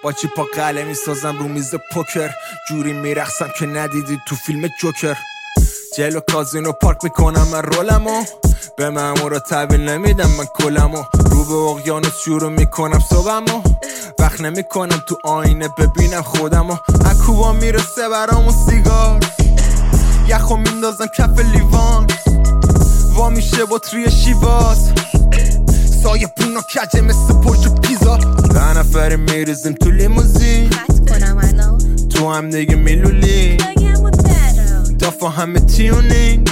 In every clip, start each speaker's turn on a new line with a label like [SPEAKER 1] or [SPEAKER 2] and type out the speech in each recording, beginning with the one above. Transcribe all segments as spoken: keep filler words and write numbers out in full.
[SPEAKER 1] با چی پا قلمی میسازم رو میز پوکر، جوری میرقصم که ندیدی تو فیلم جوکر. جلو کازینو پارک میکنم من رولمو، به مامورا تحویل نمیدم من کلمو. رو به اقیانوس شروع میکنم صبحمو، وقت نمیکنم تو آینه ببینم خودمو. اکوبا میرسه برامو سیگار، یخو میندازم کف لیوان، وا میشه بطری شیواز، سایه پونا کجه مثل پرچ پیزا. ده نفری میریزیم تو لیموزین، تو هم دیگه میلولی دافا همه تیونین،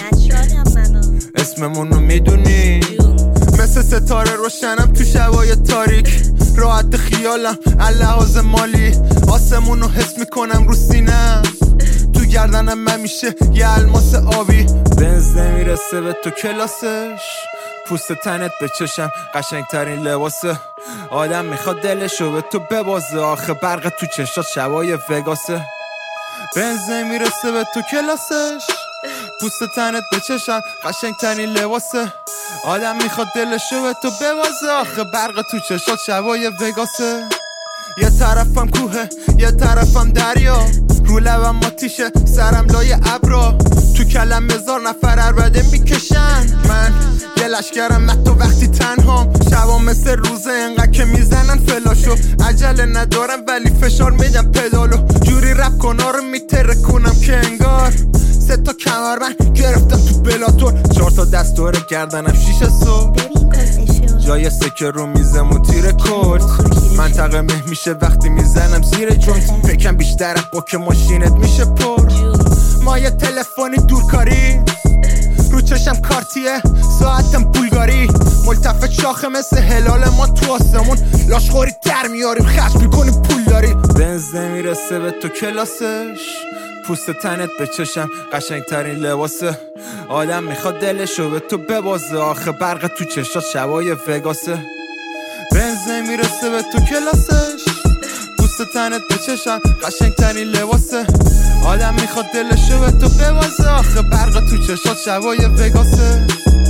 [SPEAKER 1] اسممونو میدونی. مثل ستاره روشنم تو شبای تاریک، راحت خیالم اللحاظ مالی، آسمونو حس میکنم رو سینم، تو گردنم من میشه یه الماس آبی. بنز نمیرسه به تو کلاسش، پوست تنت به چشم قشنگ ترین لباسه. آدم میخواد دلشو به تو ببازه، آخه برق تو چشات شبای وگاسه. بنز نمیرسه به تو کلاسش، پوست تنت به چشم قشنگ ترین لباسه. آدم میخواد دلشو به تو ببازه، آخه برق تو چشات شبای وگاسه. یه طرفم کوه یه طرفم دریا، رو لبم آتیشه سرم لای ابرا، تو کلم هزار نفر عربده میکشن، من یه لشکرم من تو وقتی تنهام. شبا مثل روزه انقدر که میزنن فلاشو، عجله ندارم ولی فشار میدم پدالو، جوری رپ کنا رو میتره کنم که انگار سه تا کمر من گرفتم تو بلاتور، چهار تا دستوره گردنم شیشه صبح، جای سکه رو میزم و تیر کورد، منطقه مه میشه وقتی میزنم زیر جوینت، فکرم بیشتر با که ماشینت میشه پر. ما یه تلفنی دورکاری، رو چشم کارتیه ساعتم بولگاری، ملتفت شاخه مثل هلال ما تو آسمون، لاشخوری در میاریم خشم میکنیم پول داری. بنز نمیرسه به تو کلاسش، پوست تنت به چشم قشنگ ترین لباسه. آدم میخواد دلشو به تو ببازه، آخه برق تو چشات شبای وگاسه. بنز نمیرسه به تو کلاسش، پوست تنت به چشم قشنگ ترین لباسه. آدم میخواد دلشو به تو ببازه، آخه برق تو چشات شبای وگاسه.